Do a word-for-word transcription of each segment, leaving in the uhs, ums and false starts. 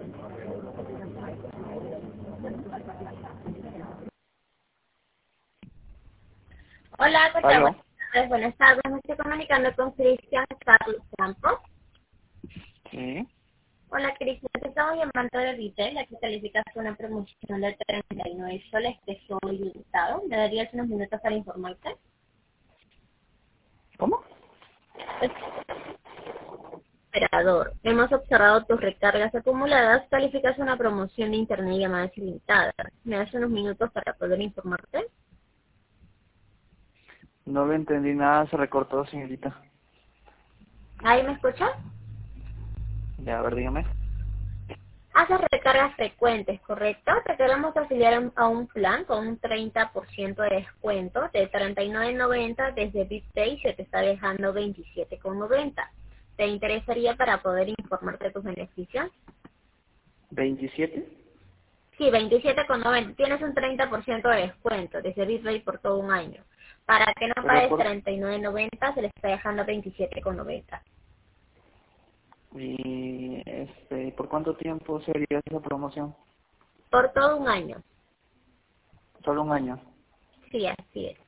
Hola, ¿qué tal? ¿Aló? Buenas tardes, buenas tardes. Me estoy comunicando con Cristian Carlos Campos. Sí. Hola, Cristian. Te estamos llamando de Retail. Aquí calificas una promoción de treinta y nueve soles que soy limitado. ¿Me darías unos minutos para informarte? ¿Cómo? Operador, hemos observado tus recargas acumuladas. Calificas una promoción de internet y llamadas ilimitadas. ¿Me das unos minutos para poder informarte? No le entendí nada, se recortó, señorita. ¿Ahí me escuchas? Ya, a ver, dígame. Haces recargas frecuentes, ¿correcto? Te queremos afiliar a un plan con un treinta por ciento de descuento de treinta y nueve noventa desde BitPay, se te está dejando veintisiete noventa. ¿Te interesaría para poder informarte de tus beneficios? ¿veintisiete? Sí, veintisiete noventa. Tienes un treinta por ciento de descuento desde BitPay por todo un año. Para que no Pero pagues por... treinta y nueve noventa, se le está dejando veintisiete noventa. Y, este, ¿por cuánto tiempo sería esa promoción? Por todo un año. Solo un año. Sí, así es.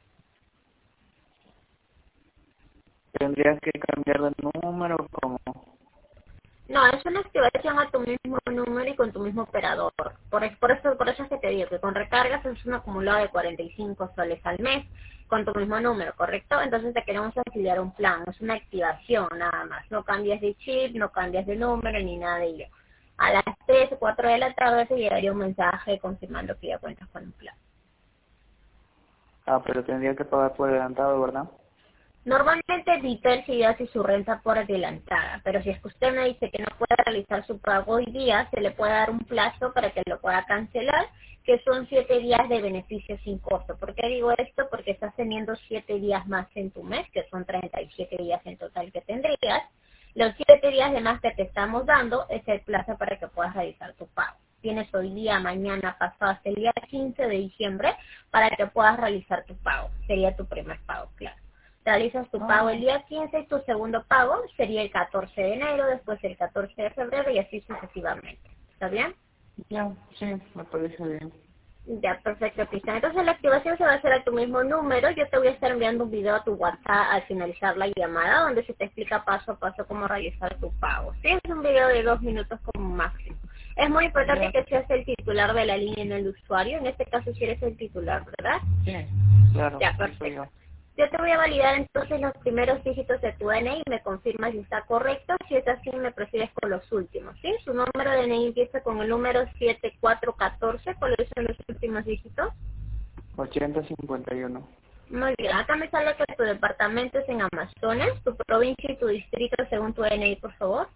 ¿Tendría que cambiar de número como? No, es una activación a tu mismo número y con tu mismo operador. Por, es- por eso por eso es que te digo que con recargas es un acumulado de cuarenta y cinco soles al mes con tu mismo número, ¿correcto? Entonces te queremos afiliar un plan, es una activación nada más. No cambias de chip, no cambias de número ni nada de ello. A las tres o cuatro de la tarde te llegaría un mensaje confirmando que ya cuentas con un plan. Ah, pero tendría que pagar por adelantado, ¿verdad? Normalmente Vitel sí hace su renta por adelantada, pero si es que usted me dice que no puede realizar su pago hoy día, se le puede dar un plazo para que lo pueda cancelar, que son siete días de beneficio sin costo. ¿Por qué digo esto? Porque estás teniendo siete días más en tu mes, que son treinta y siete días en total que tendrías. Los siete días de más que te estamos dando es el plazo para que puedas realizar tu pago. Tienes hoy día, mañana, pasado, hasta el día quince de diciembre para que puedas realizar tu pago. Sería tu primer pago, claro. Realizas tu pago Ah, el día quince y tu segundo pago sería el catorce de enero, después el catorce de febrero y así sucesivamente. ¿Está bien? ya, sí, me parece bien. Ya, perfecto, Cristian. Entonces la activación se va a hacer a tu mismo número. Yo te voy a estar enviando un video a tu WhatsApp al finalizar la llamada donde se te explica paso a paso cómo realizar tu pago. Sí, es un video de dos minutos como máximo. Es muy importante Ya, que seas el titular de la línea en el usuario. En este caso, si eres el titular, ¿verdad? sí, claro, Ya, sí soy perfecto. yo. Yo te voy a validar entonces los primeros dígitos de tu D N I y me confirmas si está correcto. Si es así, me prefieres con los últimos, ¿sí? Su número de D N I empieza con el número siete cuatro uno cuatro. ¿Cuáles son los últimos dígitos? ochenta cincuenta y uno. Muy bien. Acá me sale que tu departamento es en Amazonas, tu provincia y tu distrito según tu D N I, por favor.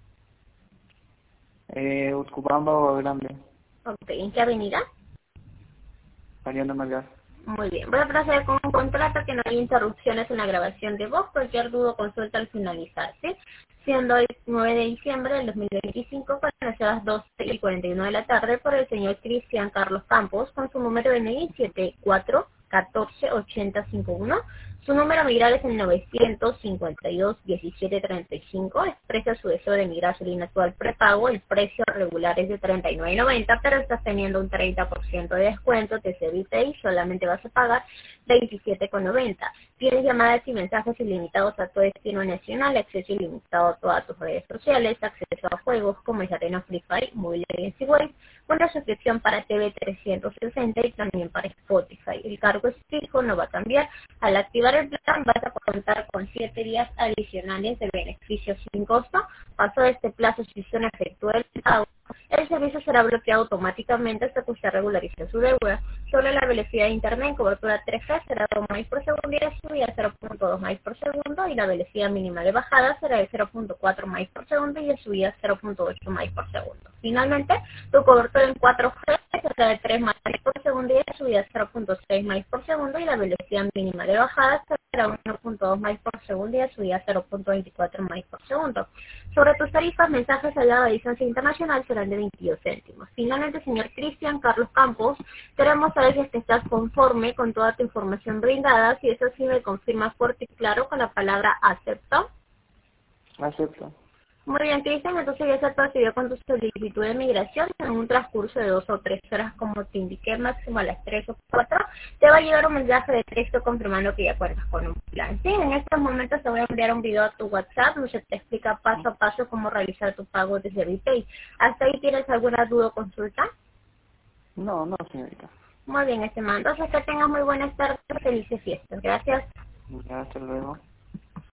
Eh, Utcubamba o Grande, Ok. ¿En qué avenida? Mariano Melgar. Muy bien. Voy a proceder con un contrato que no hay interrupciones en la grabación de voz. Cualquier duda o consulta al finalizar, ¿sí? Siendo el nueve de diciembre del dos mil veinticinco, con las doce y cuarenta y uno de la tarde, por el señor Cristian Carlos Campos, con su número de D N I siete cuatro uno cuatro ocho cero cinco uno. Su número migral es el novecientos cincuenta y dos diecisiete treinta y cinco. Expresa su deseo de migrar su línea actual prepago. El precio regular es de treinta y nueve noventa, pero estás teniendo un treinta por ciento de descuento. Te se evita y solamente vas a pagar veintisiete noventa. Tienes llamadas y mensajes ilimitados a tu destino nacional, acceso ilimitado a todas tus redes sociales, acceso a juegos como el Arena Free Fire, Mobile Legends y Waze, una suscripción para T V trescientos sesenta y también para Spotify. El cargo es fijo, no va a cambiar. Al activar el plan vas a contar con siete días adicionales de beneficios sin costo. Paso de este plazo, si se efectúa el pago, el servicio será bloqueado automáticamente hasta que usted regularice su deuda. Solo la velocidad de internet en cobertura tres G será dos megas por segundo y la subida cero punto dos megas por segundo, y la velocidad mínima de bajada será de cero punto cuatro megas por segundo y de subida cero punto ocho megas por segundo. Finalmente, tu cobertura en cuatro G será de tres megas por segundo y de subida cero punto seis megas por segundo, y la velocidad mínima de bajada será uno punto dos megas por segundo y de subida cero punto veinticuatro megas por segundo. Sobre tus tarifas, mensajes al lado de distancia internacional serán de veintidós céntimos. Finalmente, señor Cristian Carlos Campos, queremos saber si estás conforme con toda tu información brindada. Si eso sí, me confirma fuerte y claro con la palabra acepto. Acepto. Muy bien, Cristian, entonces ya se procedió con tu solicitud de migración en un transcurso de dos o tres horas, como te indiqué, máximo a las tres o cuatro. Te va a llegar un mensaje de texto confirmando que ya cuentas con un plan. Sí, en estos momentos te voy a enviar un video a tu WhatsApp donde te explica paso a paso cómo realizar tu pago desde Vipay. ¿Hasta ahí tienes alguna duda o consulta? No, no, señorita. Muy bien, estimado. Entonces que tengas muy buenas tardes, felices fiestas. Gracias. Ya, hasta luego.